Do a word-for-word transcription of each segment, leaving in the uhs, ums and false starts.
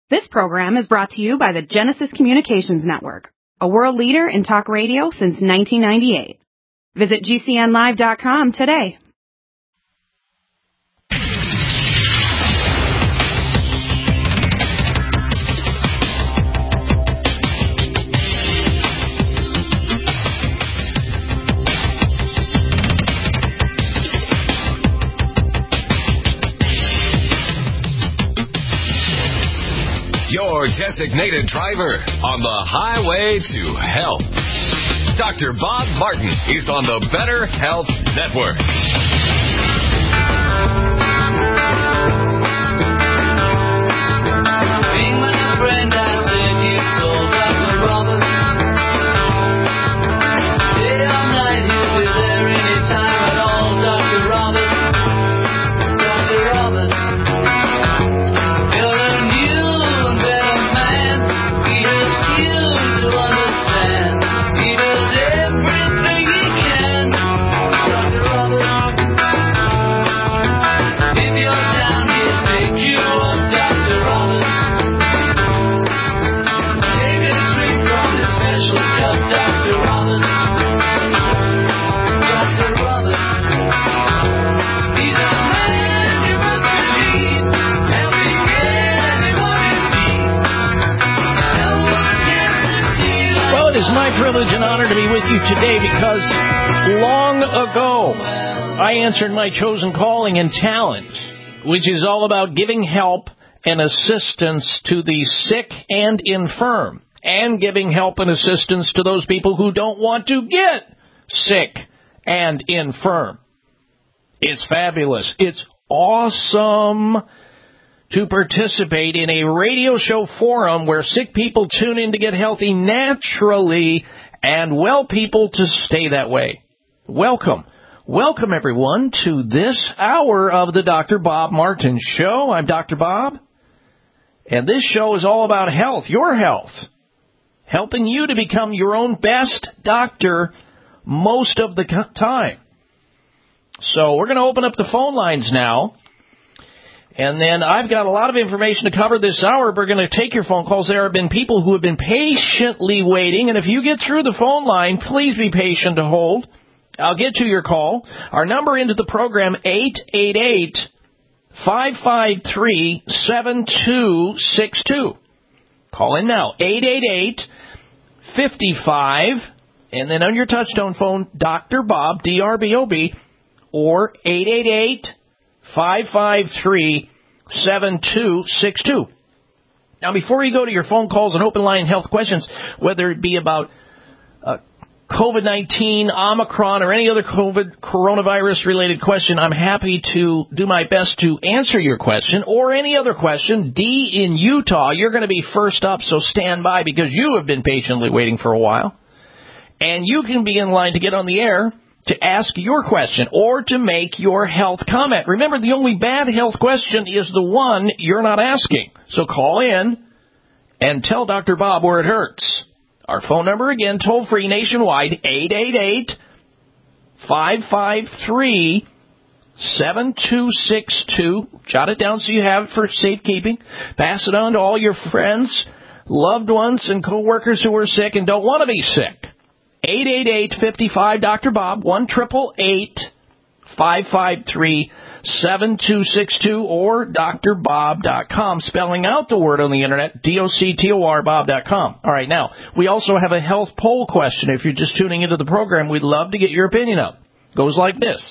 This program is brought to you by the Genesis Communications Network, a world leader in talk radio since nineteen ninety-eight. Visit G C N live dot com today. Your designated driver on the highway to health. Doctor Bob Martin is on the Better Health Network. Being my friend, I said you told Doctor Roberts. Day or night, he'll be there anytime at all, Doctor Roberts. Doctor Roberts. It's my privilege and honor to be with you today because long ago I answered my chosen calling and talent, which is all about giving help and assistance to the sick and infirm, and giving help and assistance to those people who don't want to get sick and infirm. It's fabulous. It's awesome to participate in a radio show forum where sick people tune in to get healthy naturally and well people to stay that way. Welcome. Welcome, everyone, to this hour of the Doctor Bob Martin Show. I'm Doctor Bob, and this show is all about health, your health, helping you to become your own best doctor most of the time. So we're going to open up the phone lines now. And then I've got a lot of information to cover this hour. We're going to take your phone calls. There have been people who have been patiently waiting. And if you get through the phone line, please be patient to hold. I'll get to your call. Our number into the program, eight eight eight, five five three, seven two six two. Call in now, eight eight eight, five five, and then on your touchtone phone, Doctor Bob, D R B O B, or eight eight eight, five five three, seven two six two. Now, before you go to your phone calls and open line health questions, whether it be about uh, COVID nineteen, Omicron, or any other COVID coronavirus-related question, I'm happy to do my best to answer your question, or any other question. D in Utah, you're going to be first up, so stand by because you have been patiently waiting for a while. And you can be in line to get on the air to ask your question or to make your health comment. Remember, the only bad health question is the one you're not asking. So call in and tell Doctor Bob where it hurts. Our phone number again, toll-free nationwide, eight eight eight, five five three, seven two six two. Jot it down so you have it for safekeeping. Pass it on to all your friends, loved ones, and coworkers who are sick and don't want to be sick. eight eight eight, five five, Doctor Bob, one eight eight eight, five five three, seven two six two, or D R bob dot com, spelling out the word on the internet, D O C T O R, Bob dot com. All right, now, we also have a health poll question. If you're just tuning into the program, we'd love to get your opinion up. It goes like this.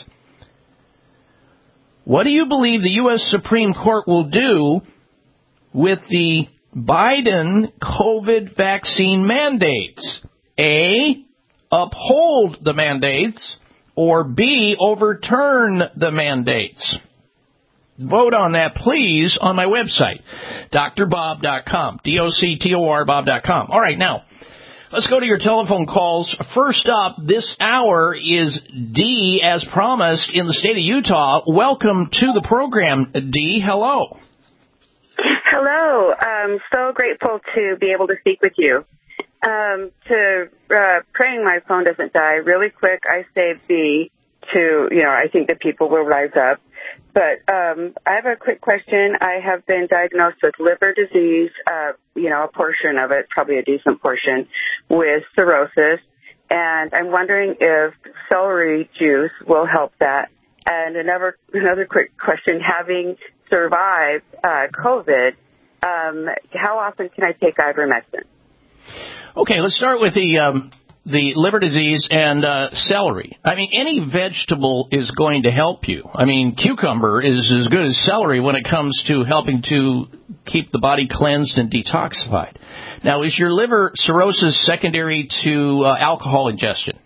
What do you believe the U S Supreme Court will do with the Biden COVID vaccine mandates? A, uphold the mandates, or B, overturn the mandates? Vote on that, please, on my website, D R bob dot com, D O C T O R, Bob dot com. All right, now, let's go to your telephone calls. First up this hour is D, as promised, in the state of Utah. Welcome to the program, D. Hello. Hello. I'm so grateful to be able to speak with you. Um, to uh, praying my phone doesn't die, really quick, I say B to, you know, I think that people will rise up. But um, I have a quick question. I have been diagnosed with liver disease, uh, you know, a portion of it, probably a decent portion, with cirrhosis. And I'm wondering if celery juice will help that. And another another quick question, having survived uh, COVID, um, how often can I take ivermectin? Okay, let's start with the um, the liver disease and uh, celery. I mean, any vegetable is going to help you. I mean, cucumber is as good as celery when it comes to helping to keep the body cleansed and detoxified. Now, is your liver cirrhosis secondary to uh, alcohol ingestion?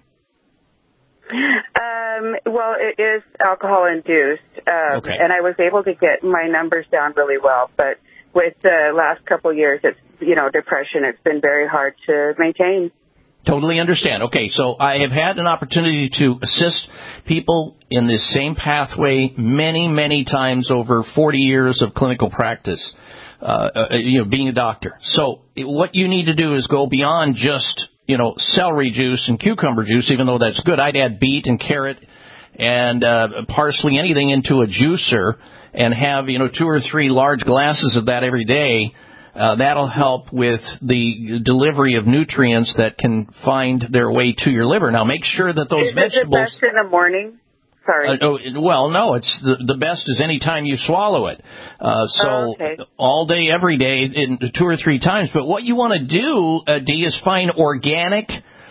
Um, well, it is alcohol-induced, um, okay. and I was able to get my numbers down really well. But with the last couple of years, it's, you know, depression, it's been very hard to maintain. Totally understand. Okay, so I have had an opportunity to assist people in this same pathway many, many times over forty years of clinical practice, uh, uh, you know, being a doctor. So what you need to do is go beyond just, you know, celery juice and cucumber juice, even though that's good. I'd add beet and carrot and uh, parsley, anything into a juicer, and have, you know, two or three large glasses of that every day. Uh, that'll help with the delivery of nutrients that can find their way to your liver. Now, make sure that those is vegetables... Is it best in the morning? Sorry. Uh, oh, well, no, it's the, the best is any time you swallow it. Uh, so oh, okay. all day, every day, in two or three times. But what you want to do, uh, Dee, is find organic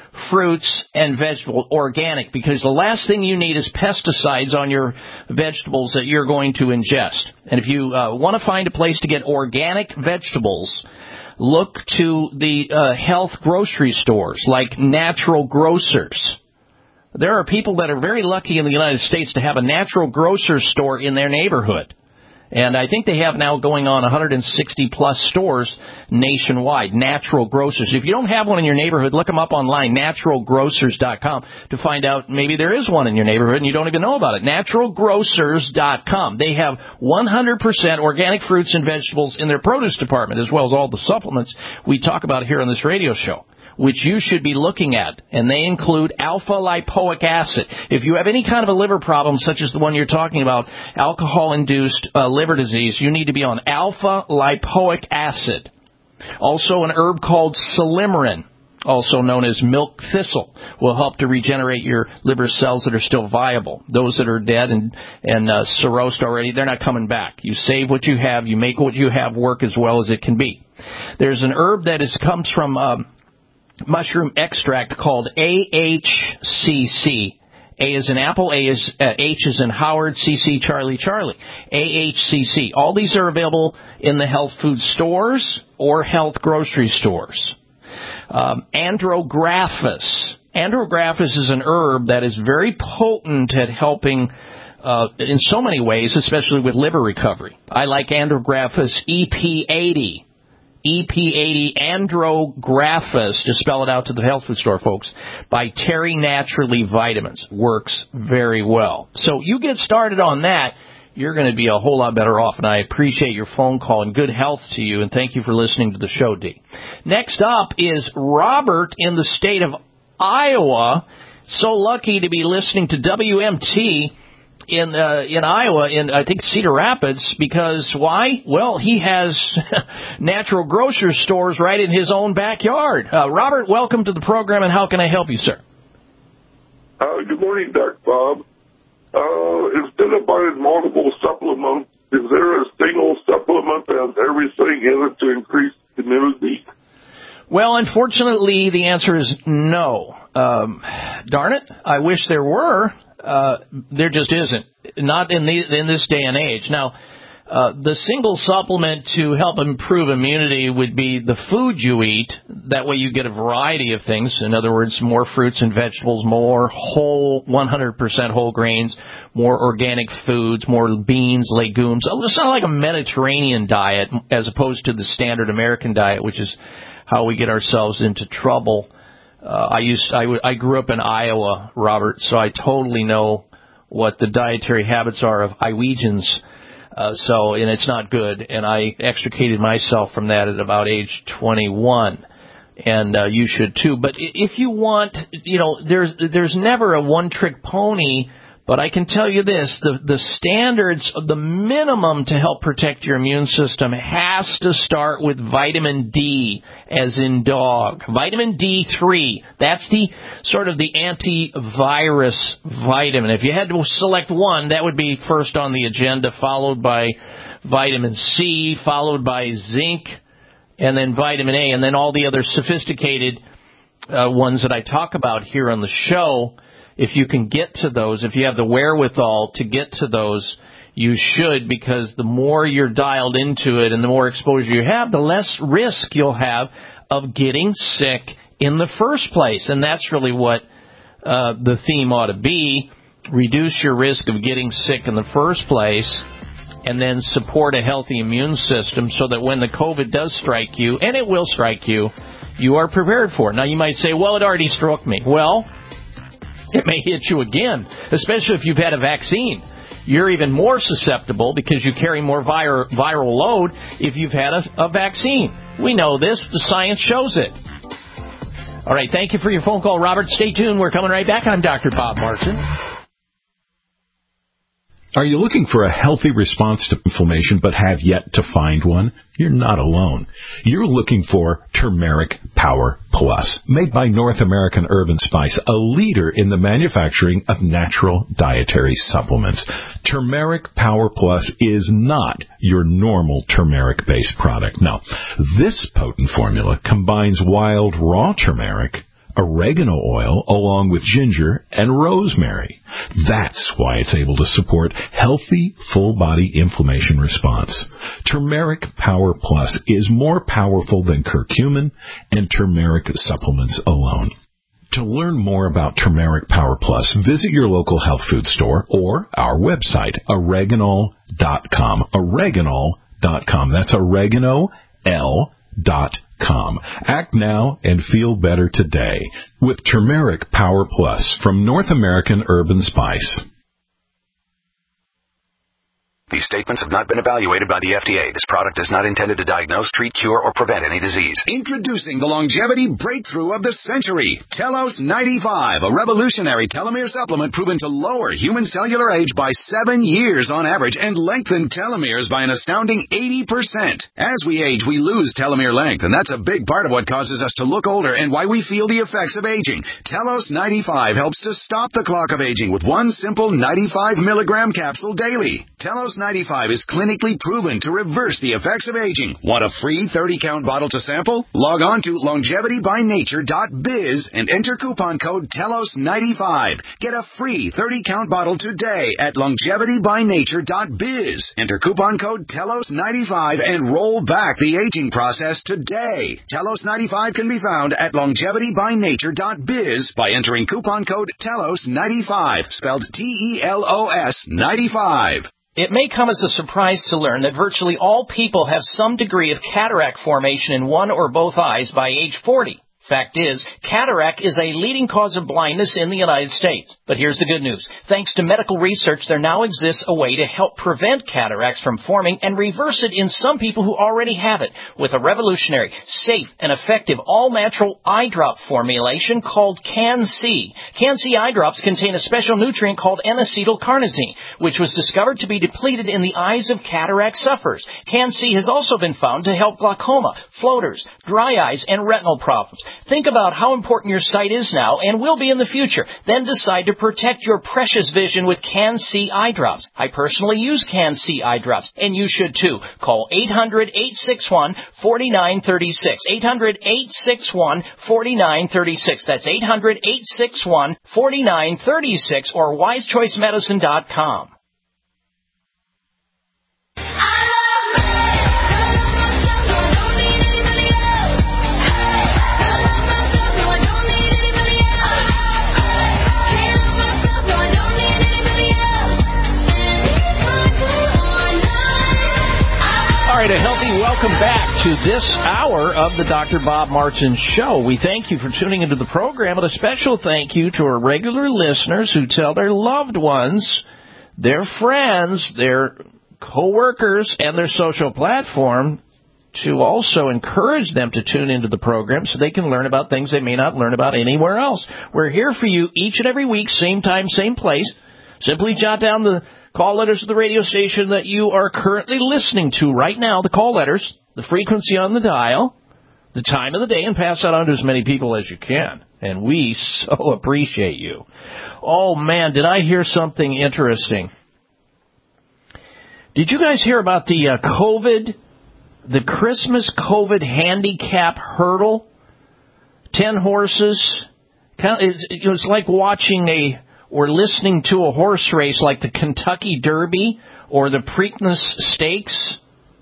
fruits and vegetables, organic, because the last thing you need is pesticides on your vegetables that you're going to ingest. And if you uh, want to find a place to get organic vegetables, look to the uh, health grocery stores like Natural Grocers. There are people that are very lucky in the United States to have a natural grocery store in their neighborhood. And I think they have now going on one hundred sixty plus stores nationwide, Natural Grocers. If you don't have one in your neighborhood, look them up online, natural grocers dot com, to find out maybe there is one in your neighborhood and you don't even know about it. natural grocers dot com. They have one hundred percent organic fruits and vegetables in their produce department, as well as all the supplements we talk about here on this radio show, which you should be looking at, and they include alpha-lipoic acid. If you have any kind of a liver problem, such as the one you're talking about, alcohol-induced uh, liver disease, you need to be on alpha-lipoic acid. Also, an herb called silymarin, also known as milk thistle, will help to regenerate your liver cells that are still viable. Those that are dead and, and uh, cirrhosed already, they're not coming back. You save what you have. You make what you have work as well as it can be. There's an herb that is, comes from... Um, mushroom extract called A H C C. A is in Apple, A is, uh, H is in Howard, C C Charlie Charlie. A H C C. All these are available in the health food stores or health grocery stores. Um, Andrographis. Andrographis is an herb that is very potent at helping uh, in so many ways, especially with liver recovery. I like Andrographis E P eighty. E P eighty Andrographis, to spell it out to the health food store folks, by Terry Naturally Vitamins. Works very well. So you get started on that, you're going to be a whole lot better off. And I appreciate your phone call and good health to you. And thank you for listening to the show, Dee. Next up is Robert in the state of Iowa. So lucky to be listening to W M T in uh, in Iowa, in I think Cedar Rapids, because why? Well, he has natural grocery stores right in his own backyard. Uh, Robert, welcome to the program, and how can I help you, sir? Uh, good morning, Doctor Bob. Uh, instead of buying multiple supplements, is there a single supplement that has everything in it to increase immunity? Well, unfortunately, the answer is no. Um, darn it, I wish there were. Uh, there just isn't. Not in the, in this day and age. Now, uh, the single supplement to help improve immunity would be the food you eat. That way you get a variety of things. In other words, more fruits and vegetables, more whole, one hundred percent whole grains, more organic foods, more beans, legumes. It's not like a Mediterranean diet as opposed to the standard American diet, which is how we get ourselves into trouble. Uh, I used I, w- I grew up in Iowa, Robert, so I totally know what the dietary habits are of Iowegians. Uh, so, and it's not good. And I extricated myself from that at about age twenty-one. And uh, you should too. But if you want, you know, there's there's never a one-trick pony But I can tell you this, the, the standards, the minimum to help protect your immune system has to start with vitamin D, as in dog. Vitamin D three, that's the sort of the antivirus vitamin. If you had to select one, that would be first on the agenda, followed by vitamin C, followed by zinc, and then vitamin A, and then all the other sophisticated uh, ones that I talk about here on the show. If you can get to those, if you have the wherewithal to get to those, you should, because the more you're dialed into it and the more exposure you have, the less risk you'll have of getting sick in the first place. And that's really what uh, the theme ought to be. Reduce your risk of getting sick in the first place, and then support a healthy immune system so that when the COVID does strike you, and it will strike you, you are prepared for it. Now, you might say, well, it already struck me. Well, it may hit you again, especially if you've had a vaccine. You're even more susceptible because you carry more vir- viral load if you've had a, a vaccine. We know this. The science shows it. All right, thank you for your phone call, Robert. Stay tuned. We're coming right back. I'm Doctor Bob Martin. Are you looking for a healthy response to inflammation but have yet to find one? You're not alone. You're looking for Turmeric Power Plus, made by North American Herb and Spice, a leader in the manufacturing of natural dietary supplements. Turmeric Power Plus is not your normal turmeric-based product. No, this potent formula combines wild raw turmeric, oregano oil, along with ginger and rosemary. That's why it's able to support healthy, full-body inflammation response. Turmeric Power Plus is more powerful than curcumin and turmeric supplements alone. To learn more about Turmeric Power Plus, visit your local health food store or our website, oregano dot com. oregano dot com. That's oregano, L, dot com. Act now and feel better today with Turmeric Power Plus from North American Herb and Spice. These statements have not been evaluated by the F D A. This product is not intended to diagnose, treat, cure, or prevent any disease. Introducing the longevity breakthrough of the century, Telos ninety-five, a revolutionary telomere supplement proven to lower human cellular age by seven years on average and lengthen telomeres by an astounding eighty percent. As we age, we lose telomere length, and that's a big part of what causes us to look older and why we feel the effects of aging. Telos ninety-five helps to stop the clock of aging with one simple ninety-five milligram capsule daily. Telos ninety-five is clinically proven to reverse the effects of aging. Want a free thirty count bottle to sample? Log on to longevity by nature dot biz and enter coupon code Telos ninety-five. Get a free thirty count bottle today at longevity by nature dot biz. Enter coupon code Telos ninety-five and roll back the aging process today. Telos ninety-five can be found at longevity by nature dot biz by entering coupon code Telos ninety-five, spelled T E L O S ninety-five. It may come as a surprise to learn that virtually all people have some degree of cataract formation in one or both eyes by age forty. Fact is, cataract is a leading cause of blindness in the United States. But here's the good news. Thanks to medical research, there now exists a way to help prevent cataracts from forming and reverse it in some people who already have it with a revolutionary, safe, and effective all-natural eye drop formulation called Can-C. Can-C eye drops contain a special nutrient called N-acetylcarnosine, which was discovered to be depleted in the eyes of cataract sufferers. Can-C has also been found to help glaucoma, floaters, dry eyes, and retinal problems. Think about how important your sight is now and will be in the future. Then decide to protect your precious vision with Can-C eye drops. I personally use Can-C eye drops, and you should too. Call eight hundred, eight six one, four nine three six. eight hundred, eight six one, four nine three six. That's eight hundred, eight six one, four nine three six or wise choice medicine dot com. All right, a healthy welcome back to this hour of the Doctor Bob Martin Show. We thank you for tuning into the program, and a special thank you to our regular listeners who tell their loved ones, their friends, their coworkers, and their social platform to also encourage them to tune into the program so they can learn about things they may not learn about anywhere else. We're here for you each and every week, same time, same place. Simply jot down the call letters of the radio station that you are currently listening to right now, the call letters, the frequency on the dial, the time of the day, and pass that on to as many people as you can. And we so appreciate you. Oh, man, did I hear something interesting? Did you guys hear about the uh, COVID, the Christmas COVID handicap hurdle? Ten horses. It was like watching a, or listening to a horse race like the Kentucky Derby or the Preakness Stakes.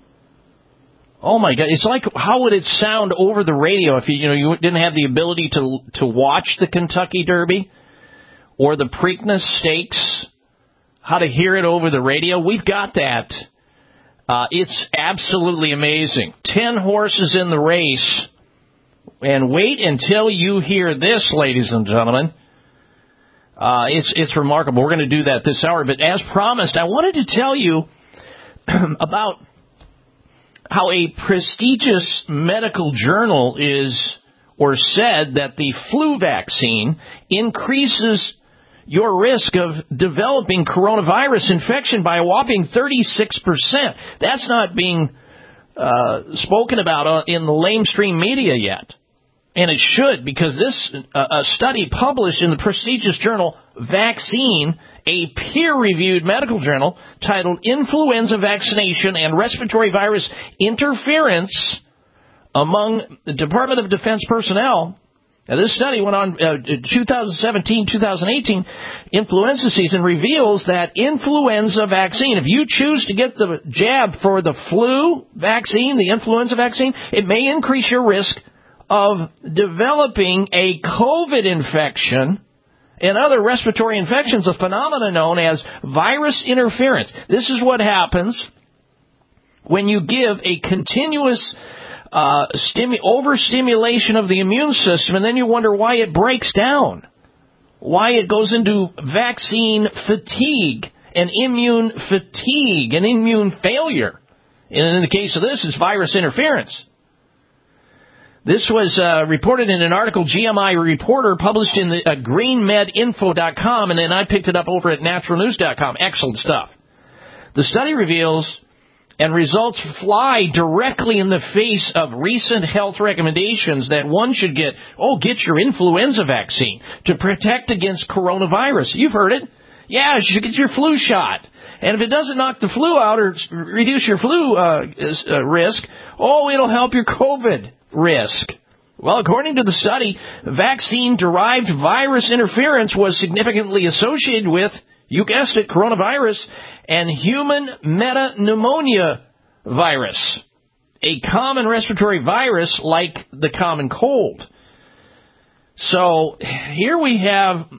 Oh my God! It's like, how would it sound over the radio if you, you know, you didn't have the ability to to watch the Kentucky Derby or the Preakness Stakes? How to hear it over the radio? We've got that. Uh, it's absolutely amazing. Ten horses in the race, and wait until you hear this, ladies and gentlemen. Uh, it's it's remarkable. We're going to do that this hour, but as promised, I wanted to tell you about how a prestigious medical journal is, or said, that the flu vaccine increases your risk of developing coronavirus infection by a whopping thirty-six percent. That's not being uh, spoken about in the lamestream media yet. And it should, because this uh, a study published in the prestigious journal Vaccine, a peer-reviewed medical journal titled Influenza Vaccination and Respiratory Virus Interference Among the Department of Defense Personnel. Now, this study went on uh, twenty seventeen to twenty eighteen influenza season, reveals that influenza vaccine, if you choose to get the jab for the flu vaccine, the influenza vaccine, it may increase your risk of developing a COVID infection and other respiratory infections, a phenomenon known as virus interference. This is what happens when you give a continuous uh, stimu- overstimulation of the immune system, and then you wonder why it breaks down, why it goes into vaccine fatigue and immune fatigue and immune failure. And in the case of this, it's virus interference. This was uh, reported in an article G M I Reporter published in the, uh, green med info dot com, and then I picked it up over at natural news dot com. Excellent stuff. The study reveals, and results fly directly in the face of recent health recommendations that one should get, oh, get your influenza vaccine to protect against coronavirus. You've heard it. Yeah, you should get your flu shot. And if it doesn't knock the flu out or reduce your flu uh, uh, risk, oh, it'll help your COVID risk. Well, according to the study, vaccine-derived virus interference was significantly associated with, you guessed it, coronavirus and human metapneumonia virus, a common respiratory virus like the common cold. So here we have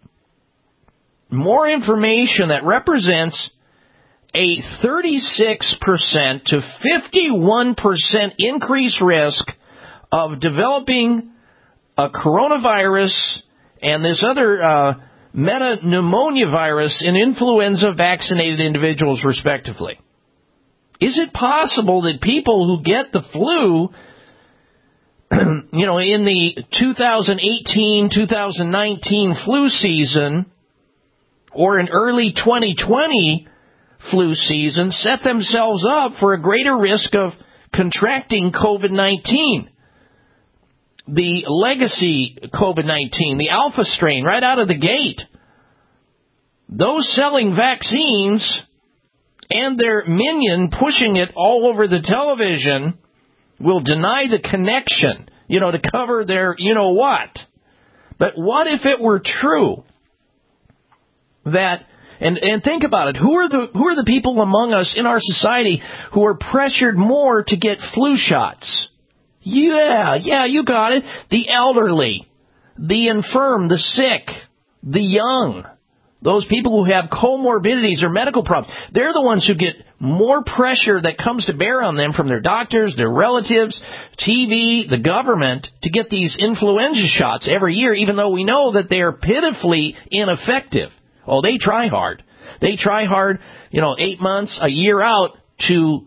more information that represents a thirty-six percent to fifty-one percent increased risk of developing a coronavirus and this other uh, metapneumonia virus in influenza-vaccinated individuals, respectively. Is it possible that people who get the flu, you know, in the twenty eighteen twenty nineteen flu season or in early twenty twenty flu season, set themselves up for a greater risk of contracting COVID nineteen? The legacy COVID nineteen, the alpha strain, right out of the gate. Those selling vaccines and their minion pushing it all over the television will deny the connection, you know, to cover their you-know-what. But what if it were true that, and, and think about it, who are the who are the people among us in our society who are pressured more to get flu shots? Yeah, yeah, you got it. The elderly, the infirm, the sick, the young, those people who have comorbidities or medical problems. They're the ones who get more pressure that comes to bear on them from their doctors, their relatives, T V, the government, to get these influenza shots every year, even though we know that they are pitifully ineffective. Oh, they try hard. They try hard, you know, eight months, a year out to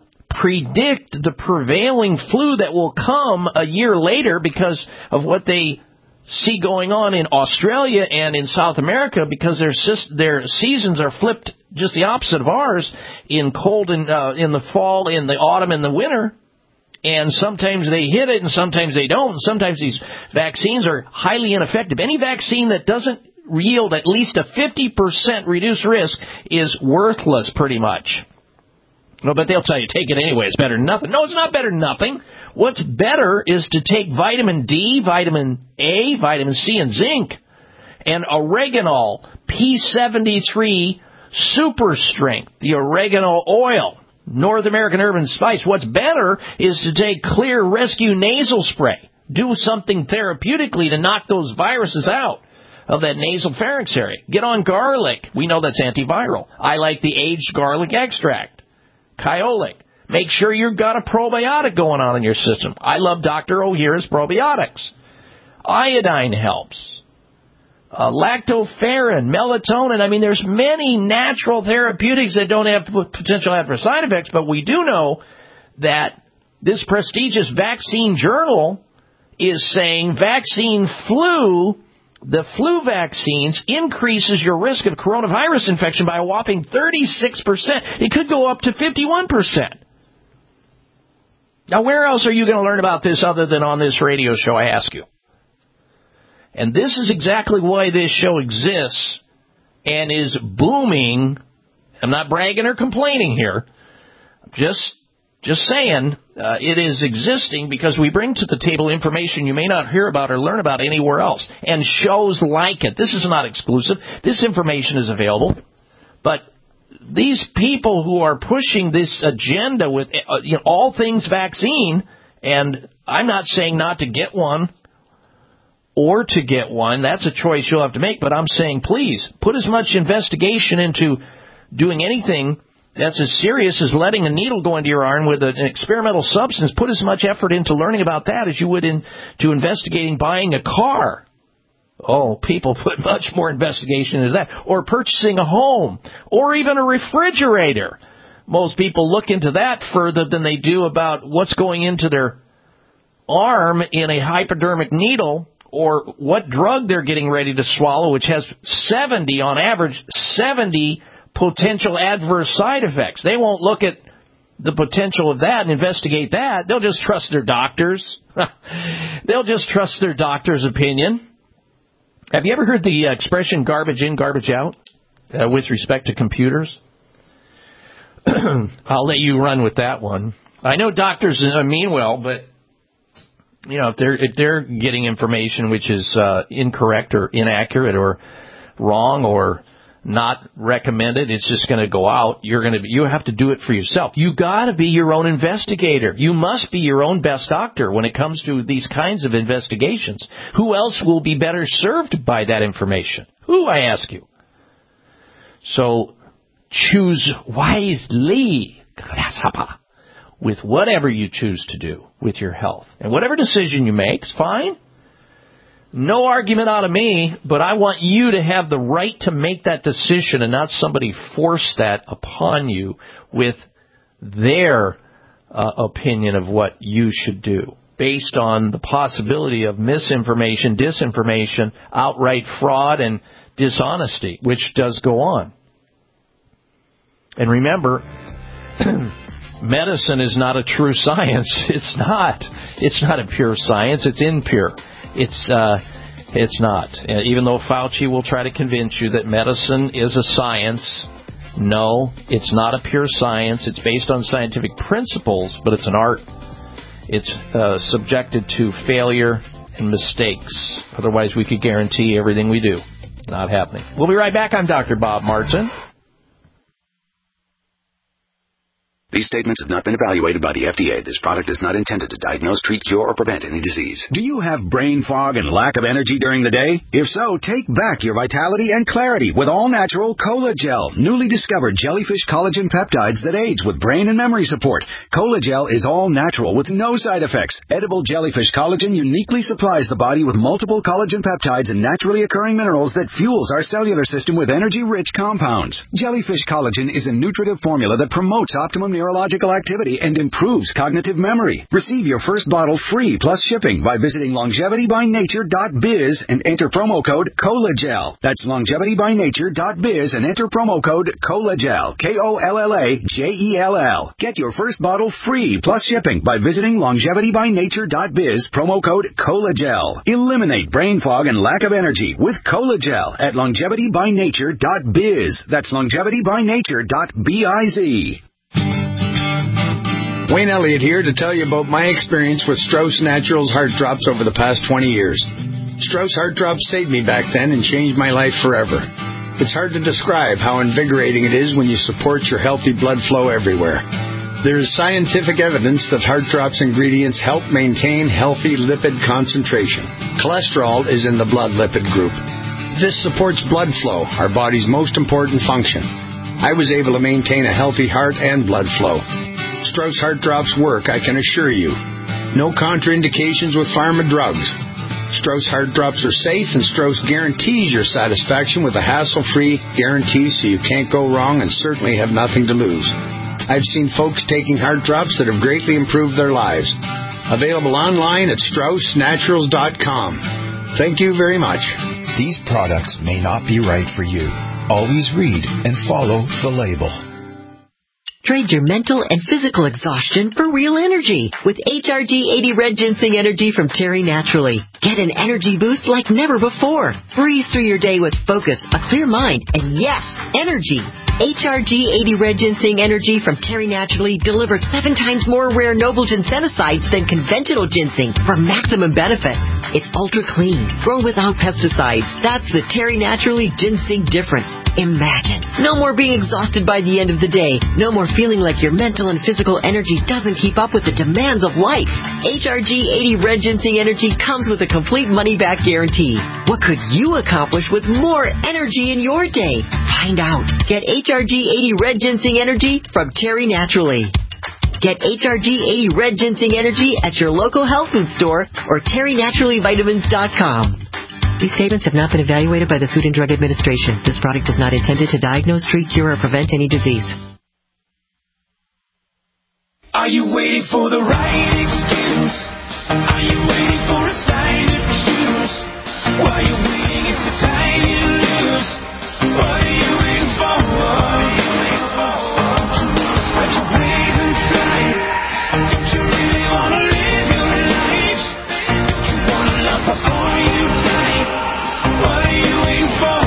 predict the prevailing flu that will come a year later because of what they see going on in Australia and in South America, because their their seasons are flipped just the opposite of ours, in cold and uh, in the fall, in the autumn, and the winter. And sometimes they hit it, and sometimes they don't. And sometimes these vaccines are highly ineffective. Any vaccine that doesn't yield at least a fifty percent reduced risk is worthless, pretty much. No, but they'll tell you, take it anyway. It's better than nothing. No, it's not better than nothing. What's better is to take vitamin D, vitamin A, vitamin C, and zinc, and oregano P seventy-three Super Strength, the oregano oil, North American Herb and Spice. What's better is to take Clear Rescue Nasal Spray. Do something therapeutically to knock those viruses out of that nasal pharynx area. Get on garlic. We know that's antiviral. I like the aged garlic extract. Kyolic. Make sure you've got a probiotic going on in your system. I love Doctor O'Hara's probiotics. Iodine helps. Uh, lactoferrin, melatonin. I mean, there's many natural therapeutics that don't have potential adverse side effects, but we do know that this prestigious vaccine journal is saying vaccine flu, the flu vaccines, increases your risk of coronavirus infection by a whopping thirty-six percent. It could go up to fifty-one percent. Now, where else are you going to learn about this other than on this radio show, I ask you? And this is exactly why this show exists and is booming. I'm not bragging or complaining here. Just just saying uh, it is existing because we bring to the table information you may not hear about or learn about anywhere else, and shows like it. This is not exclusive. This information is available. But these people who are pushing this agenda with uh, you know, all things vaccine, and I'm not saying not to get one or to get one. That's a choice you'll have to make. But I'm saying, please, put as much investigation into doing anything that's as serious as letting a needle go into your arm with an experimental substance. Put as much effort into learning about that as you would into investigating buying a car. Oh, people put much more investigation into that. Or purchasing a home. Or even a refrigerator. Most people look into that further than they do about what's going into their arm in a hypodermic needle, or what drug they're getting ready to swallow, which has seventy, on average, seventy potential adverse side effects. They won't look at the potential of that and investigate that. They'll just trust their doctors. They'll just trust their doctor's opinion. Have you ever heard the expression garbage in, garbage out uh, with respect to computers? I'll let you run with that one. I know doctors uh, mean well, but you know, if they're if they're getting information which is uh, incorrect or inaccurate or wrong or not recommended, it's just going to go out. You're going to you have to do it for yourself. You got to be your own investigator. You must be your own best doctor when it comes to these kinds of investigations. Who else will be better served by that information? Who, I ask you? So choose wisely, grasshopper, with whatever you choose to do with your health. And whatever decision you make is fine. No argument out of me, but I want you to have the right to make that decision and not somebody force that upon you with their uh, opinion of what you should do, based on the possibility of misinformation, disinformation, outright fraud, and dishonesty, which does go on. And remember, medicine is not a true science. It's not. It's not a pure science. It's impure. It's uh, it's not. Uh, even though Fauci will try to convince you that medicine is a science, no, it's not a pure science. It's based on scientific principles, but it's an art. It's uh, subjected to failure and mistakes. Otherwise, we could guarantee everything we do. Not happening. We'll be right back. I'm Doctor Bob Martin. These statements have not been evaluated by the F D A. This product is not intended to diagnose, treat, cure, or prevent any disease. Do you have brain fog and lack of energy during the day? If so, take back your vitality and clarity with all-natural Cola Gel, newly discovered jellyfish collagen peptides that aids with brain and memory support. Cola Gel is all-natural with no side effects. Edible jellyfish collagen uniquely supplies the body with multiple collagen peptides and naturally occurring minerals that fuels our cellular system with energy-rich compounds. Jellyfish collagen is a nutritive formula that promotes optimum neurological activity and improves cognitive memory. Receive your first bottle free plus shipping by visiting longevity by nature dot biz and enter promo code Colagel. That's longevity by nature dot biz and enter promo code Colagel. K O L L A J E L L. Get your first bottle free plus shipping by visiting longevity by nature dot biz, promo code Colagel. Eliminate brain fog and lack of energy with Colagel at longevity by nature dot biz. That's longevity by nature dot biz. Wayne Elliott here to tell you about my experience with Strauss Naturals Heart Drops over the past twenty years. Strauss Heart Drops saved me back then and changed my life forever. It's hard to describe how invigorating it is when you support your healthy blood flow everywhere. There is scientific evidence that Heart Drops ingredients help maintain healthy lipid concentration. Cholesterol is in the blood lipid group. This supports blood flow, our body's most important function. I was able to maintain a healthy heart and blood flow. Strauss Heart Drops work, I can assure you. No contraindications with pharma drugs. Strauss Heart Drops are safe, and Strauss guarantees your satisfaction with a hassle-free guarantee so you can't go wrong and certainly have nothing to lose. I've seen folks taking Heart Drops that have greatly improved their lives. Available online at strauss naturals dot com. Thank you very much. These products may not be right for you. Always read and follow the label. Trade your mental and physical exhaustion for real energy with H R G eighty Red Ginseng Energy from Terry Naturally. Get an energy boost like never before. Breeze through your day with focus, a clear mind, and yes, energy. H R G eighty Red Ginseng Energy from Terry Naturally delivers seven times more rare noble ginsenosides than conventional ginseng for maximum benefits. It's ultra clean, grown without pesticides. That's the Terry Naturally ginseng difference. Imagine. No more being exhausted by the end of the day. No more feeling like your mental and physical energy doesn't keep up with the demands of life. H R G eighty Red Ginseng Energy comes with a complete money-back guarantee. What could you accomplish with more energy in your day? Find out. Get H R G eighty Red Ginseng Energy from Terry Naturally. Get H R G eighty Red Ginseng Energy at your local health food store or terry naturally vitamins dot com. These statements have not been evaluated by the Food and Drug Administration. This product is not intended to diagnose, treat, cure, or prevent any disease. Are you waiting for the right excuse? Are you waiting for a sign to choose? While you're waiting, it's the time you lose. What are you waiting for? Don't you want to spread your wings and fly? Don't you really want to live your life? Don't you want to love before you die? What are you waiting for?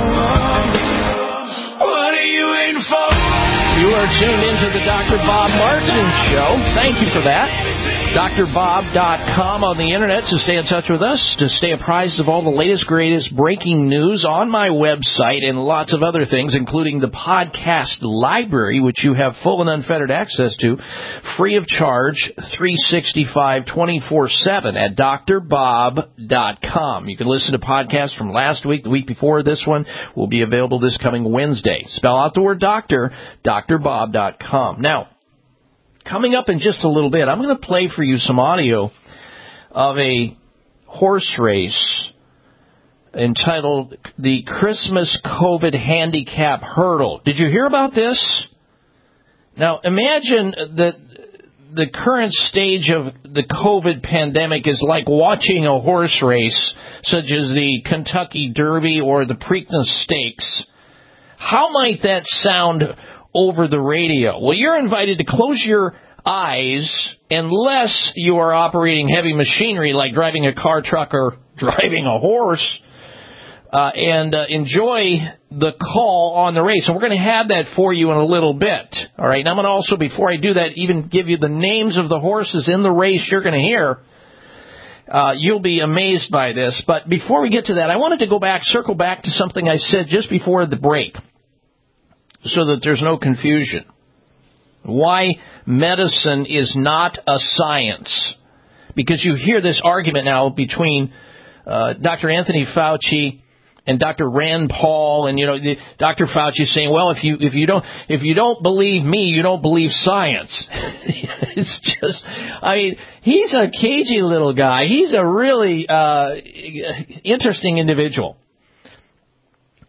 What are you waiting for? You are tuned into the Doctor Bob Martin Show. Thank you for that. D R bob dot com on the internet to stay in touch with us, to stay apprised of all the latest, greatest breaking news on my website and lots of other things, including the podcast library, which you have full and unfettered access to, free of charge, three sixty-five, twenty-four seven at D R bob dot com. You can listen to podcasts from last week, the week before. This one will be available this coming Wednesday. Spell out the word doctor, D R bob dot com. Now, coming up in just a little bit, I'm going to play for you some audio of a horse race entitled the Christmas COVID Handicap Hurdle. Did you hear about this? Now, imagine that the current stage of the COVID pandemic is like watching a horse race, such as the Kentucky Derby or the Preakness Stakes. How might that sound over the radio? Well, you're invited to close your eyes unless you are operating heavy machinery like driving a car, truck, or driving a horse, uh, and uh, enjoy the call on the race. And we're going to have that for you in a little bit. All right. Now, I'm going to also, before I do that, even give you the names of the horses in the race you're going to hear. Uh, you'll be amazed by this. But before we get to that, I wanted to go back, circle back to something I said just before the break, so that there's no confusion. Why medicine is not a science. Because you hear this argument now between uh, Doctor Anthony Fauci and Doctor Rand Paul, and you know, the, Doctor Fauci is saying, "Well, if you if you don't if you don't believe me, you don't believe science." It's just, I mean, he's a cagey little guy. He's a really uh, interesting individual.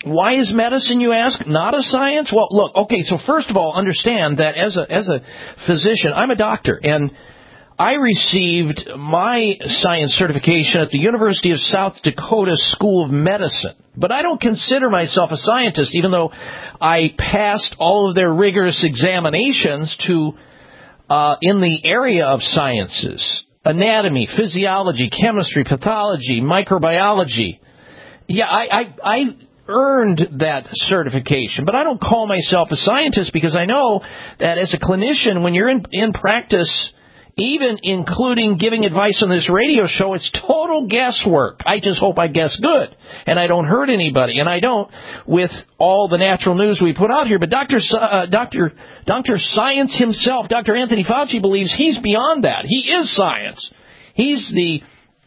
Why is medicine, you ask, not a science? Well, look, okay, so first of all, understand that as a as a physician, I'm a doctor, and I received my science certification at the University of South Dakota School of Medicine. But I don't consider myself a scientist, even though I passed all of their rigorous examinations to uh, in the area of sciences. Anatomy, physiology, chemistry, pathology, microbiology. Yeah, I... I, I earned that certification, but I don't call myself a scientist because I know that as a clinician, when you're in, in practice, even including giving advice on this radio show, it's total guesswork. I just hope I guess good, and I don't hurt anybody, and I don't with all the natural news we put out here. But Doctor Uh, Doctor Doctor Science himself, Doctor Anthony Fauci, believes he's beyond that. He is science. He's the,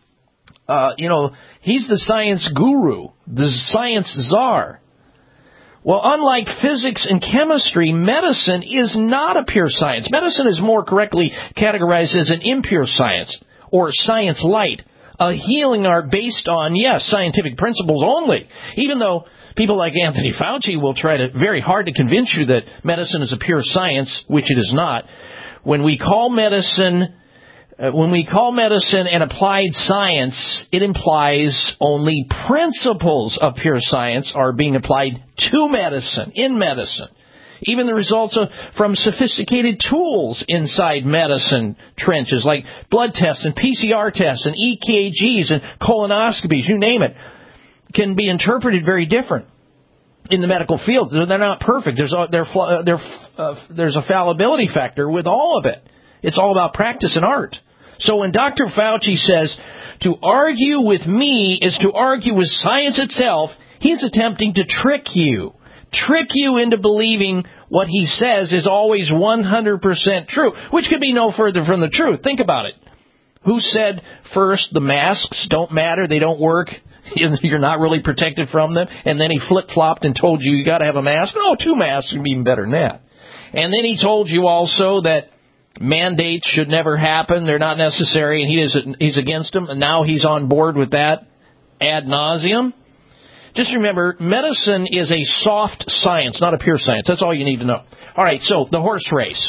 uh, you know, he's the science guru, the science czar. Well, unlike physics and chemistry, medicine is not a pure science. Medicine is more correctly categorized as an impure science, or science light, a healing art based on, yes, scientific principles only, even though people like Anthony Fauci will try to very hard to convince you that medicine is a pure science, which it is not. When we call medicine... Uh, when we call medicine an applied science, it implies only principles of pure science are being applied to medicine, in medicine. Even the results of, from sophisticated tools inside medicine trenches, like blood tests and P C R tests and E K Gs and colonoscopies, you name it, can be interpreted very different in the medical field. They're not perfect. There's a, they're, they're, uh, there's a fallibility factor with all of it. It's all about practice and art. So when Doctor Fauci says to argue with me is to argue with science itself, he's attempting to trick you. Trick you into believing what he says is always one hundred percent true, which could be no further from the truth. Think about it. Who said first the masks don't matter, they don't work, you're not really protected from them, and then he flip-flopped and told you you got to have a mask? No, two masks would be even better than that. And then he told you also that mandates should never happen. They're not necessary, and he is he's against them, and now he's on board with that ad nauseum. Just remember, medicine is a soft science, not a pure science. That's all you need to know. All right, so the horse race.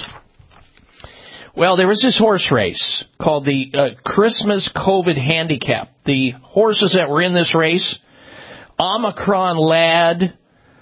Well, there was this horse race called the uh, Christmas COVID Handicap. The horses that were in this race, Omicron Lad,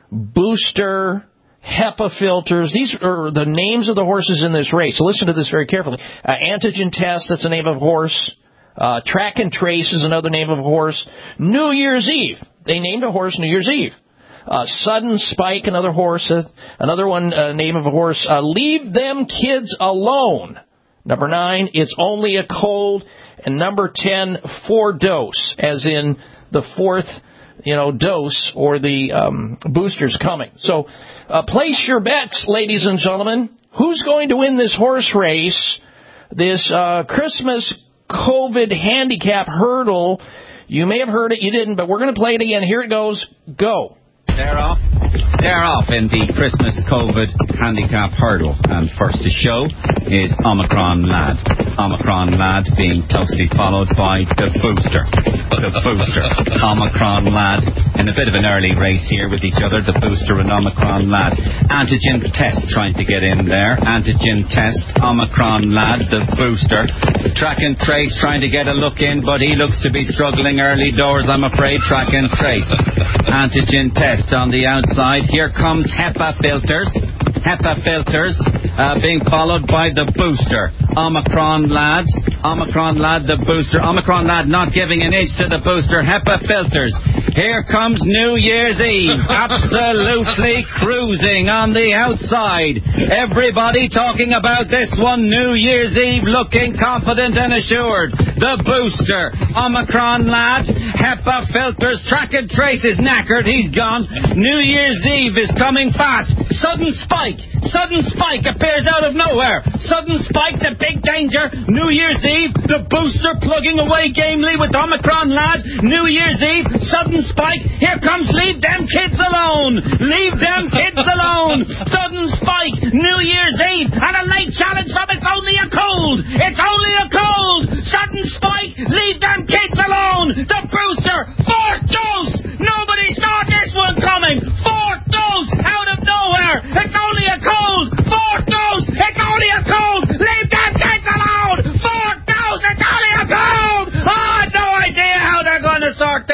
Booster, HEPA filters. These are the names of the horses in this race. So listen to this very carefully. Uh, antigen test, that's the name of a horse. Uh, track and trace is another name of a horse. New Year's Eve. They named a horse New Year's Eve. Uh, sudden Spike, another horse. Uh, another one, uh, name of a horse. Uh, leave them kids alone. Number nine, it's only a cold. And number ten, four dose, as in the fourth, you know, dose or the um, boosters coming. So uh, place your bets, ladies and gentlemen. Who's going to win this horse race, this uh, Christmas COVID handicap hurdle? You may have heard it, you didn't, but we're going to play it again. Here it goes. Go. They're off. They're off in the Christmas COVID handicap hurdle. And first to show is Omicron Lad. Omicron Lad being closely followed by the Booster. The Booster. Omicron Lad in a bit of an early race here with each other. The Booster and Omicron Lad. Antigen test trying to get in there. Antigen test. Omicron Lad. The Booster. Track and trace trying to get a look in, but he looks to be struggling early doors, I'm afraid. Track and trace. Antigen test on the outside. Here comes HEPA filters. HEPA filters uh, being followed by the Booster. Omicron Lad. Omicron Lad, the Booster. Omicron Lad not giving an inch to the Booster. HEPA filters. Here comes New Year's Eve. Absolutely cruising on the outside. Everybody talking about this one. New Year's Eve looking confident and assured. The Booster. Omicron Lad. HEPA filters. Track and trace is knackered. He's gone. New Year's Eve is coming fast. Sudden spike. Sudden spike appears out of nowhere. Sudden spike, the big danger. New Year's Eve. The Booster plugging away gamely with Omicron Lad. New Year's Eve. Sudden spike. Here comes Leave Them Kids Alone. Leave Them Kids Alone. Sudden spike. New Year's Eve. And a late challenge from It's Only a Cold. It's Only a Cold. Sudden spike. Leave Them Kids Alone. The Booster. Fourth dose. Nobody saw this one coming.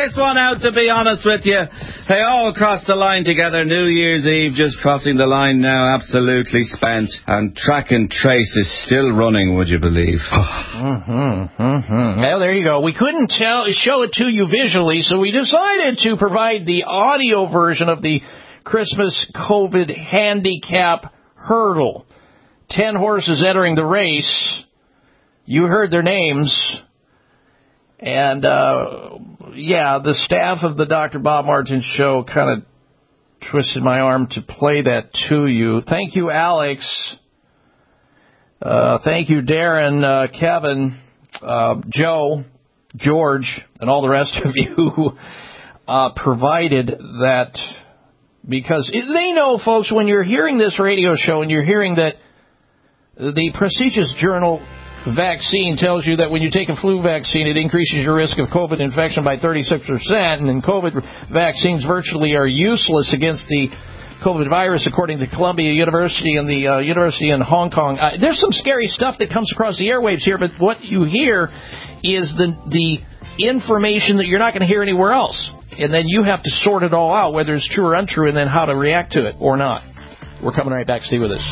this one out, to be honest with you. They all crossed the line together. New Year's Eve just crossing the line now, absolutely spent. And track and trace is still running, would you believe? mm-hmm, mm-hmm. Well, there you go. We couldn't tell, show it to you visually, so we decided to provide the audio version of the Christmas COVID handicap hurdle. Ten horses entering the race. You heard their names. And, uh, yeah, the staff of the Doctor Bob Martin Show kind of twisted my arm to play that to you. Thank you, Alex. Uh, thank you, Darren, uh, Kevin, uh, Joe, George, and all the rest of you who uh, provided that. Because they know, folks, when you're hearing this radio show and you're hearing that the prestigious journal Vaccine tells you that when you take a flu vaccine, it increases your risk of COVID infection by thirty-six percent, and then COVID vaccines virtually are useless against the COVID virus, according to Columbia University and the uh, University in Hong Kong. Uh, there's some scary stuff that comes across the airwaves here, but what you hear is the the information that you're not going to hear anywhere else. And then you have to sort it all out, whether it's true or untrue, and then how to react to it or not. We're coming right back. Stay with us.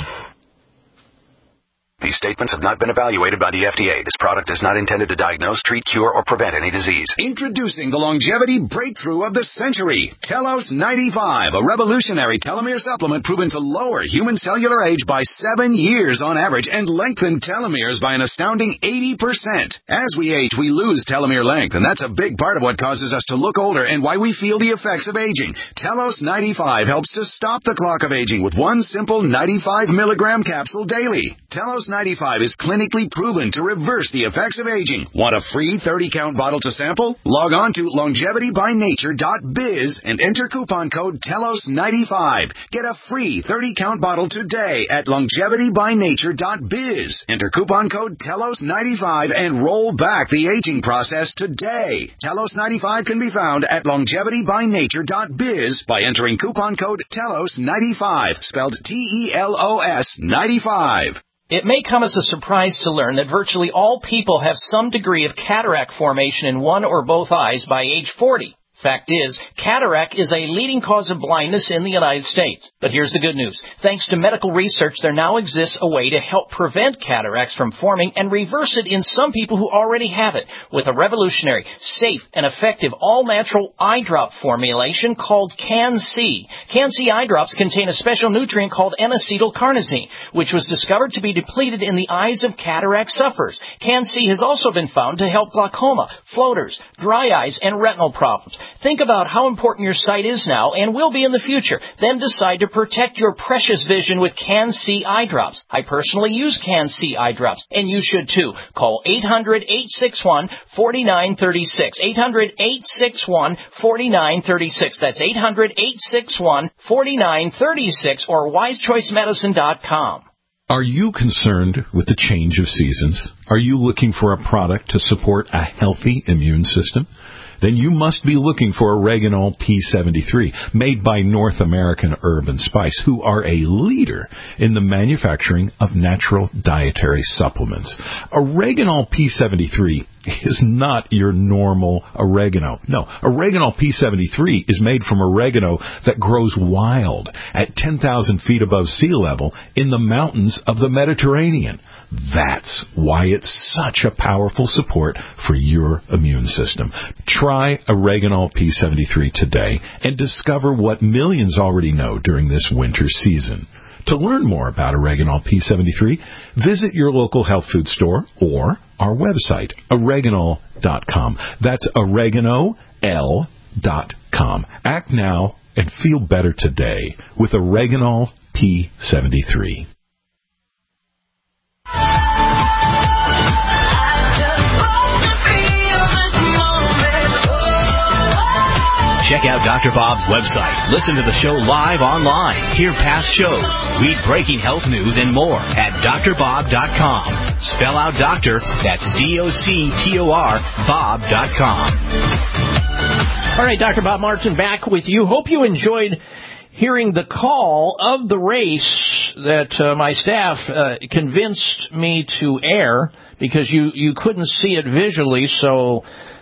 These statements have not been evaluated by the F D A. This product is not intended to diagnose, treat, cure, or prevent any disease. Introducing the longevity breakthrough of the century, Telos ninety-five, a revolutionary telomere supplement proven to lower human cellular age by seven years on average and lengthen telomeres by an astounding eighty percent. As we age, we lose telomere length, and that's a big part of what causes us to look older and why we feel the effects of aging. Telos ninety-five helps to stop the clock of aging with one simple ninety-five milligram capsule daily. Telos ninety-five is clinically proven to reverse the effects of aging. Want a free thirty count bottle to sample? Log on to longevity by nature dot biz and enter coupon code Telos ninety-five. Get a free thirty count bottle today at longevity by nature dot biz. Enter coupon code Telos ninety-five and roll back the aging process today. Telos ninety-five can be found at longevity by nature dot biz by entering coupon code Telos ninety-five, spelled T E L O S ninety-five. It may come as a surprise to learn that virtually all people have some degree of cataract formation in one or both eyes by age forty. Fact is, cataract is a leading cause of blindness in the United States. But here's the good news. Thanks to medical research, there now exists a way to help prevent cataracts from forming and reverse it in some people who already have it with a revolutionary, safe, and effective all-natural eye drop formulation called Can-C. Can-C eye drops contain a special nutrient called N-acetylcarnosine, which was discovered to be depleted in the eyes of cataract sufferers. Can-C has also been found to help glaucoma, floaters, dry eyes, and retinal problems. Think about how important your sight is now and will be in the future. Then decide to protect your precious vision with Can-C eye drops. I personally use Can-C eye drops, and you should too. Call eight hundred, eight six one, four nine three six. eight hundred, eight six one, four nine three six. That's eight hundred, eight six one, four nine three six or wise choice medicine dot com. Are you concerned with the change of seasons? Are you looking for a product to support a healthy immune system? Then you must be looking for Oreganol P seventy-three, made by North American Herb and Spice, who are a leader in the manufacturing of natural dietary supplements. Oreganol P seventy-three is not your normal oregano. No, Oreganol P seventy-three is made from oregano that grows wild at ten thousand feet above sea level in the mountains of the Mediterranean. That's why it's such a powerful support for your immune system. Try Oreganol P seventy-three today and discover what millions already know during this winter season. To learn more about Oreganol P seventy-three, visit your local health food store or our website, oreganol dot com. That's oregano l dot com. Act now and feel better today with Oreganol P seventy-three. Check out Doctor Bob's website. Listen to the show live online. Hear past shows. Read breaking health news and more at D R bob dot com. Spell out doctor, that's D O C T O R, Bob dot com. All right, Doctor Bob Martin back with you. Hope you enjoyed hearing the call of the race that uh, my staff uh, convinced me to air because you, you couldn't see it visually, so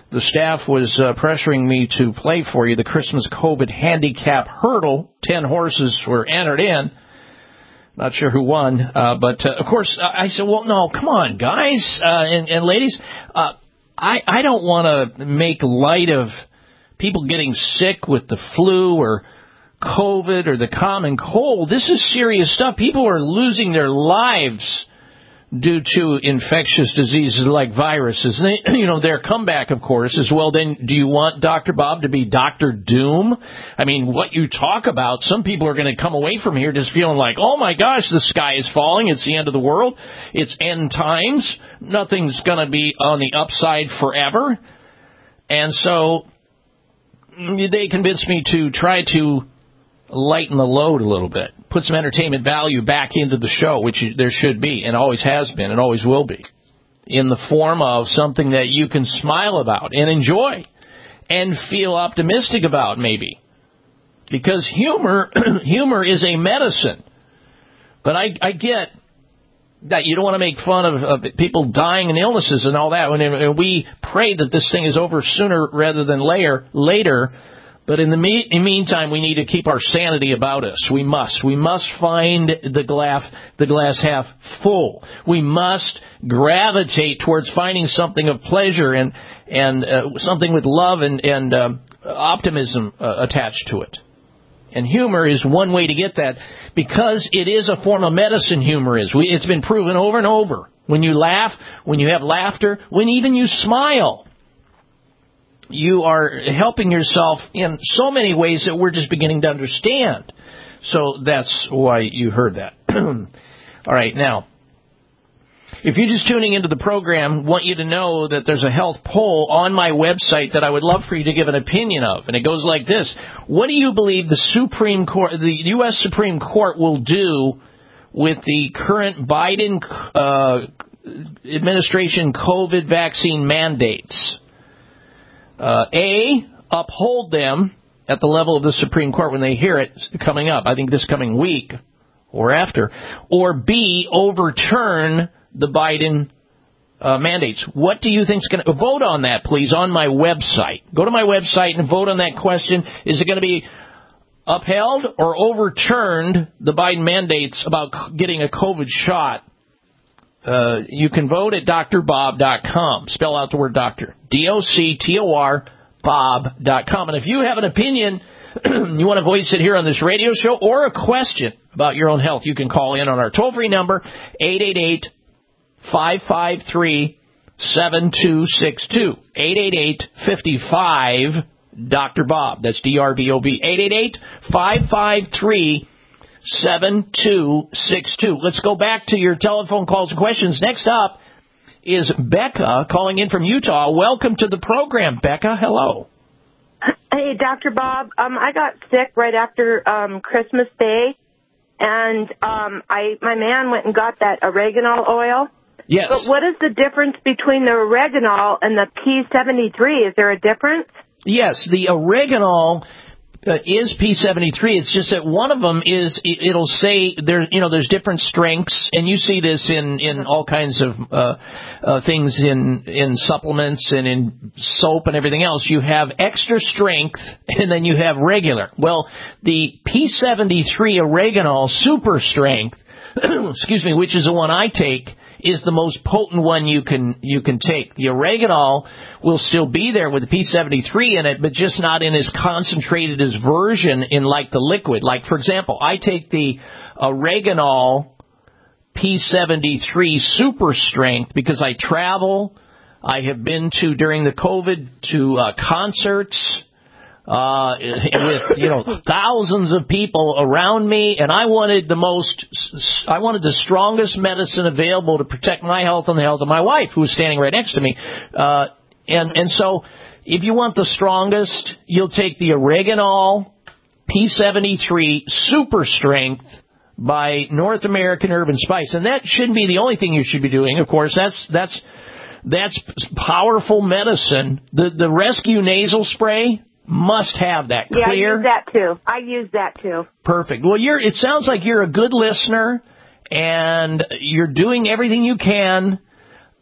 the staff was uh, pressuring me to play for you the Christmas COVID handicap hurdle. Ten horses were entered in. Not sure who won, uh, but uh, of course I said, well, no, come on, guys uh, and, and ladies. Uh, I, I don't want to make light of people getting sick with the flu or COVID or the common cold. This is serious stuff. People are losing their lives due to infectious diseases like viruses. They, you know, their comeback, of course, is, well, then do you want Doctor Bob to be Doctor Doom? I mean, what you talk about, some people are going to come away from here just feeling like, oh, my gosh, the sky is falling. It's the end of the world. It's end times. Nothing's going to be on the upside forever. And so they convinced me to try to lighten the load a little bit, put some entertainment value back into the show, which there should be and always has been and always will be, in the form of something that you can smile about and enjoy and feel optimistic about, maybe. Because humor humor is a medicine. But I, I get that you don't want to make fun of, of people dying and illnesses and all that. And we pray that this thing is over sooner rather than later. later. But in the me- in meantime, we need to keep our sanity about us. We must. We must find the glass, the glass half full. We must gravitate towards finding something of pleasure and and uh, something with love and, and uh, optimism uh, attached to it. And humor is one way to get that, because it is a form of medicine, humor is. We, it's been proven over and over. When you laugh, when you have laughter, when even you smile, you are helping yourself in so many ways that we're just beginning to understand. So that's why you heard that. All right, now, if you're just tuning into the program, I want you to know that there's a health poll on my website that I would love for you to give an opinion of. And it goes like this. What do you believe the Supreme Court, the U S Supreme Court will do with the current Biden uh, administration COVID vaccine mandates? Uh, A, uphold them at the level of the Supreme Court when they hear it coming up, I think this coming week or after, or B, overturn the Biden uh, mandates. What do you think is going to vote on that, please, on my website? Go to my website and vote on that question. Is it going to be upheld or overturned, the Biden mandates about getting a COVID shot? Uh, you can vote at D R bob dot com. Spell out the word doctor. D O C T O R Bob dot com. And if you have an opinion, you want to voice it here on this radio show, or a question about your own health, you can call in on our toll-free number, eight eight eight, five five three, seven two six two. eight eight eight, five five, Doctor Bob. That's D R B O B. eight eight eight, five five three, seven two six two. Let's go back to your telephone calls and questions. Next up is Becca calling in from Utah. Welcome to the program, Becca. Hello. Hey, Doctor Bob. Um, I got sick right after um, Christmas Day, and um, I my man went and got that oregano oil. Yes. But what is the difference between the oregano and the P seventy-three? Is there a difference? Yes, the oregano Uh, is P seventy-three. It's just that one of them is, it'll say there, you know, there's different strengths, and you see this in, in all kinds of uh, uh, things in in supplements and in soap and everything else. You have extra strength, and then you have regular. Well, the P seventy-three oregano super strength, excuse me, which is the one I take, is the most potent one you can you can take. The oregano will still be there with the P seventy-three in it, but just not in as concentrated as version in like the liquid. Like, for example, I take the oregano P seventy-three super strength because I travel. I have been to, during the COVID, to uh, concerts uh, with, you know, thousands of people around me, and I wanted the most, I wanted the strongest medicine available to protect my health and the health of my wife, who was standing right next to me. Uh, and, and so, if you want the strongest, you'll take the Oregano P seventy-three Super Strength by North American Herb and Spice. And that shouldn't be the only thing you should be doing, of course. That's, that's, that's powerful medicine. The, the Rescue Nasal Spray must have that clear. Yeah, I use that too. I use that too. Perfect. Well, you're, it sounds like you're a good listener, and you're doing everything you can.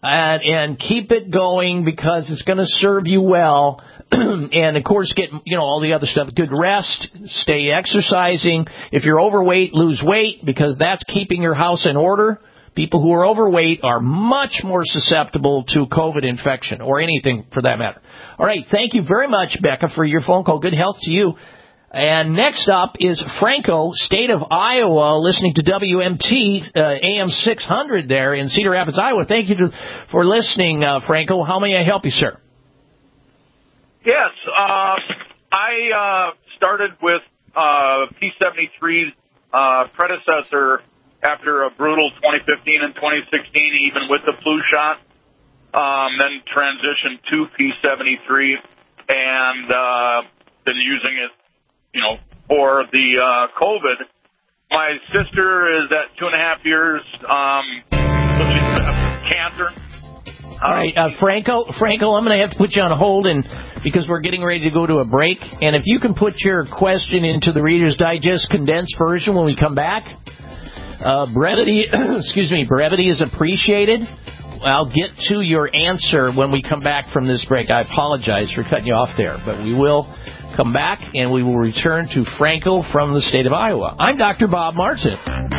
and, and keep it going because it's going to serve you well. And, of course, get, you know, all the other stuff. Good rest, stay exercising. If you're overweight, lose weight because that's keeping your house in order. People who are overweight are much more susceptible to COVID infection or anything for that matter. All right, thank you very much, Becca, for your phone call. Good health to you. And next up is Franco, state of Iowa, listening to W M T uh, A M six hundred there in Cedar Rapids, Iowa. Thank you to, for listening, uh, Franco. How may I help you, sir? Yes, uh, I uh, started with uh, P seventy-three uh, predecessor after a brutal twenty fifteen and twenty sixteen, even with the flu shot, um, then transitioned to P seventy-three and uh, been using it, you know, for the uh, COVID. My sister is at two and a half years, um, cancer. All right, uh, Franco, Franco, I'm going to have to put you on hold and because we're getting ready to go to a break. And if you can put your question into the Reader's Digest condensed version when we come back, uh, brevity, excuse me, brevity is appreciated. I'll get to your answer when we come back from this break. I apologize for cutting you off there, but we will come back and we will return to Franco from the state of Iowa. I'm Doctor Bob Martin.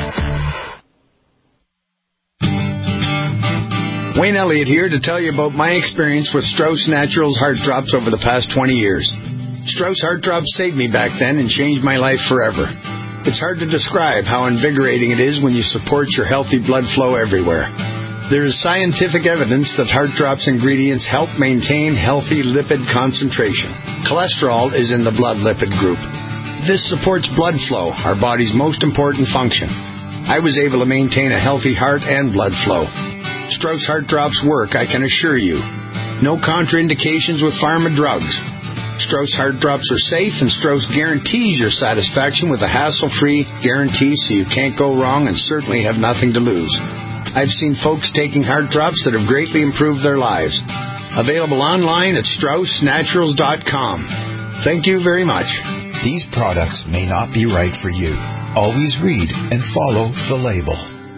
Wayne Elliott here to tell you about my experience with Strauss Naturals Heart Drops over the past twenty years. Strauss Heart Drops saved me back then and changed my life forever. It's hard to describe how invigorating it is when you support your healthy blood flow everywhere. There is scientific evidence that Heart Drops ingredients help maintain healthy lipid concentration. Cholesterol is in the blood lipid group. This supports blood flow, our body's most important function. I was able to maintain a healthy heart and blood flow. Strauss Heart Drops work, I can assure you. No contraindications with pharma drugs. Strauss Heart Drops are safe, and Strauss guarantees your satisfaction with a hassle-free guarantee so you can't go wrong and certainly have nothing to lose. I've seen folks taking Heart Drops that have greatly improved their lives. Available online at strauss naturals dot com. Thank you very much. These products may not be right for you. Always read and follow the label.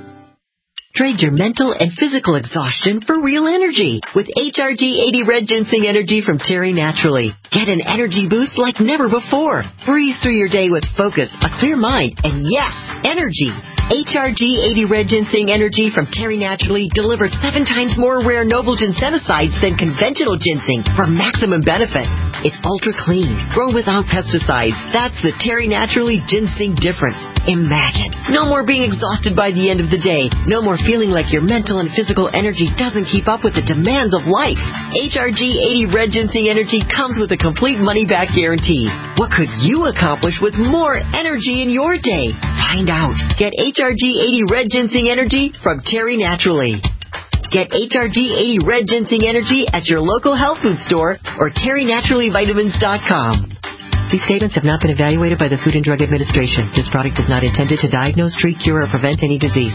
Trade your mental and physical exhaustion for real energy with H R G eighty Red Ginseng Energy from Terry Naturally. Get an energy boost like never before. Breeze through your day with focus, a clear mind, and yes, energy. H R G eighty Red Ginseng Energy from Terry Naturally delivers seven times more rare noble ginsenosides than conventional ginseng for maximum benefits. It's ultra clean, grown without pesticides. That's the Terry Naturally ginseng difference. Imagine. No more being exhausted by the end of the day. No more feeling like your mental and physical energy doesn't keep up with the demands of life. H R G eighty Red Ginseng Energy comes with a complete money-back guarantee. What could you accomplish with more energy in your day? Find out. Get H R G eighty Red Ginseng Energy from Terry Naturally. Get H R G eighty Red Ginseng Energy at your local health food store or terry naturally vitamins dot com. These statements have not been evaluated by the Food and Drug Administration. This product is not intended to diagnose, treat, cure, or prevent any disease.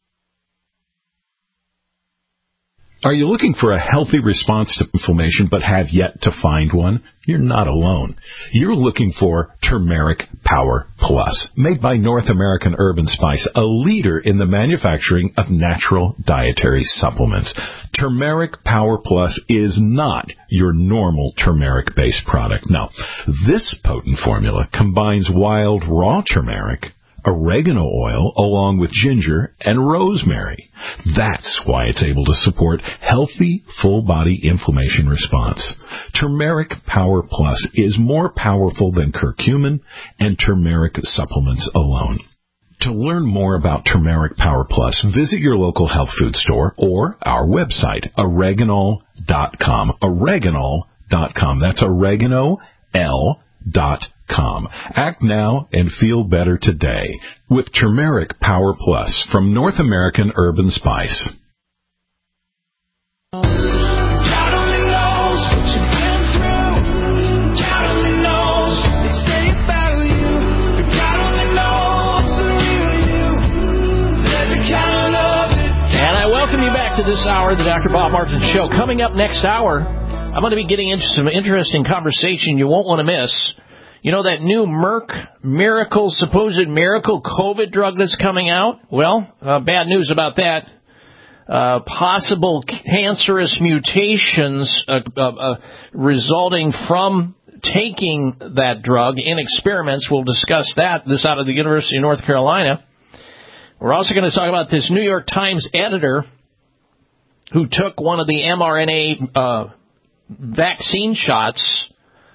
Are you looking for a healthy response to inflammation but have yet to find one? You're not alone. You're looking for Turmeric Power Plus, made by North American Herb and Spice, a leader in the manufacturing of natural dietary supplements. Turmeric Power Plus is not your normal turmeric-based product. No, this potent formula combines wild raw turmeric, oregano oil, along with ginger and rosemary. That's why it's able to support healthy, full-body inflammation response. Turmeric Power Plus is more powerful than curcumin and turmeric supplements alone. To learn more about Turmeric Power Plus, visit your local health food store or our website, oreganol dot com. oreganol dot com. That's oregano, L, dot com. Act now and feel better today with Turmeric Power Plus from North American Herb and Spice. And I welcome you back to this hour of the Doctor Bob Martin Show. Coming up next hour, I'm going to be getting into some interesting conversation you won't want to miss. You know that new Merck miracle, supposed miracle COVID drug that's coming out? Well, uh, bad news about that. uh, possible cancerous mutations uh, uh, uh, resulting from taking that drug in experiments. We'll discuss that. This out of the University of North Carolina. We're also going to talk about this New York Times editor who took one of the mRNA uh, vaccine shots,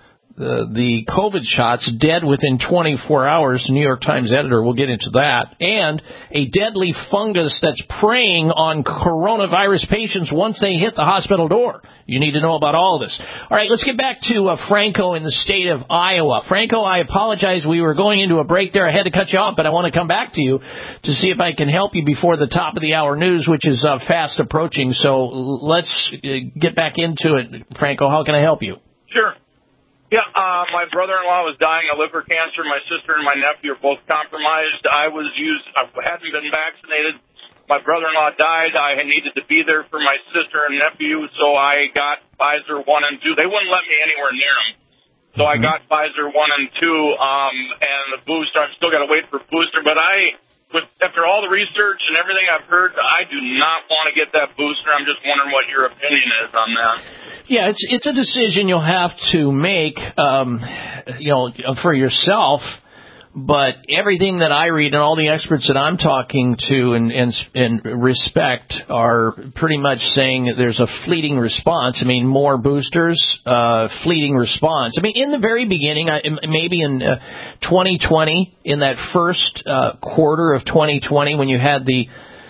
uh, the COVID shots, dead within twenty-four hours. New York Times editor, we'll get into that. And a deadly fungus that's preying on coronavirus patients once they hit the hospital door. You need to know about all of this. All right, let's get back to uh, Franco in the state of Iowa. Franco, I apologize. We were going into a break there. I had to cut you off, but I want to come back to you to see if I can help you before the top of the hour news, which is uh, fast approaching. So let's uh, get back into it. Franco, how can I help you? Sure. Yeah, uh, my brother-in-law was dying of liver cancer. My sister and my nephew are both compromised. I was used, I hadn't been vaccinated. My brother-in-law died. I needed to be there for my sister and nephew, so I got Pfizer one and two. They wouldn't let me anywhere near them. So mm-hmm. I got Pfizer one and two, um, and the booster. I've still got to wait for booster, but I, with after all the research and everything I've heard, I do not want to get that booster. I'm just wondering what your opinion is on that. Yeah, it's it's a decision you'll have to make, um, you know, for yourself. But everything that I read and all the experts that I'm talking to and, and, and respect are pretty much saying that there's a fleeting response. I mean, more boosters, uh, fleeting response. I mean, in the very beginning, maybe in uh, twenty twenty, in that first uh, quarter of twenty twenty, when you had the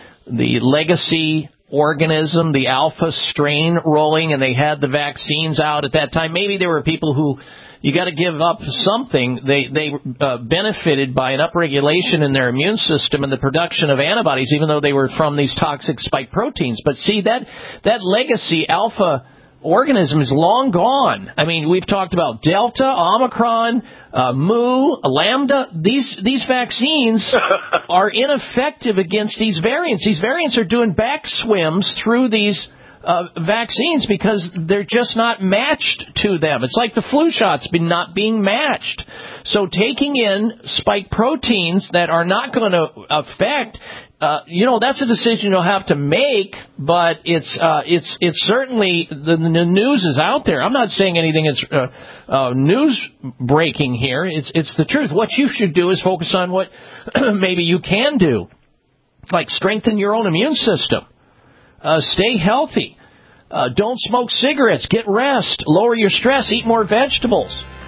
the legacy organism, the alpha strain rolling, and they had the vaccines out at that time, maybe there were people who, you got to give up something. They they uh, benefited by an upregulation in their immune system and the production of antibodies, even though they were from these toxic spike proteins. But see, that that legacy alpha organism is long gone. I mean, we've talked about Delta, Omicron, uh, Mu, Lambda. These these vaccines are ineffective against these variants. These variants are doing back swims through these Uh, vaccines because they're just not matched to them. It's like the flu shots be not being matched. So taking in spike proteins that are not going to affect, uh, you know, that's a decision you'll have to make. But it's uh, it's it's certainly the, the news is out there. I'm not saying anything that's uh, uh, news breaking here. It's it's the truth. What you should do is focus on what maybe you can do, like strengthen your own immune system. Uh, stay healthy. Uh, don't smoke cigarettes. Get rest. Lower your stress. Eat more vegetables.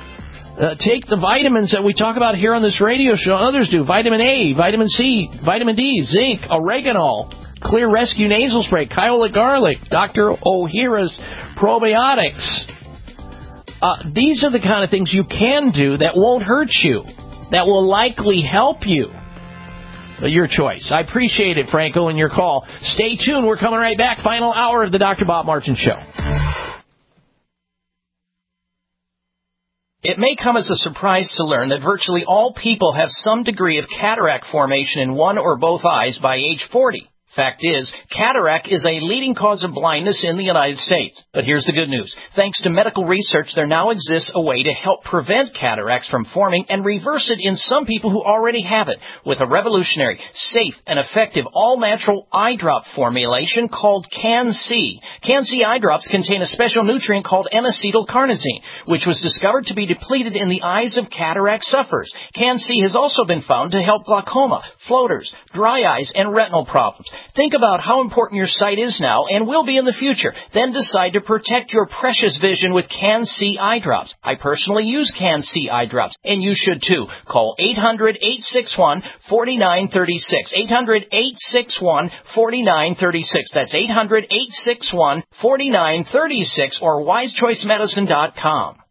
Uh, take the vitamins that we talk about here on this radio show and others do. Vitamin A, vitamin C, vitamin D, zinc, oregano, Clear Rescue Nasal Spray, Kiowa Garlic, Doctor O'Hara's Probiotics. Uh, these are the kind of things you can do that won't hurt you, that will likely help you. Your choice. I appreciate it, Franco, and your call. Stay tuned. We're coming right back. Final hour of the Doctor Bob Martin Show. It may come as a surprise to learn that virtually all people have some degree of cataract formation in one or both eyes by age forty. Fact is, cataract is a leading cause of blindness in the United States. But here's the good news. Thanks to medical research, there now exists a way to help prevent cataracts from forming and reverse it in some people who already have it with a revolutionary, safe, and effective all-natural eye drop formulation called Can-C. Can-C eye drops contain a special nutrient called N-acetylcarnosine, which was discovered to be depleted in the eyes of cataract sufferers. Can-C has also been found to help glaucoma, floaters, dry eyes, and retinal problems. Think about how important your sight is now and will be in the future. Then decide to protect your precious vision with Can-C eye drops. I personally use Can-C eye drops, and you should too. Call eight hundred, eight six one, four nine three six. eight hundred, eight six one, four nine three six. That's eight hundred, eight six one, four nine three six or wise choice medicine dot com.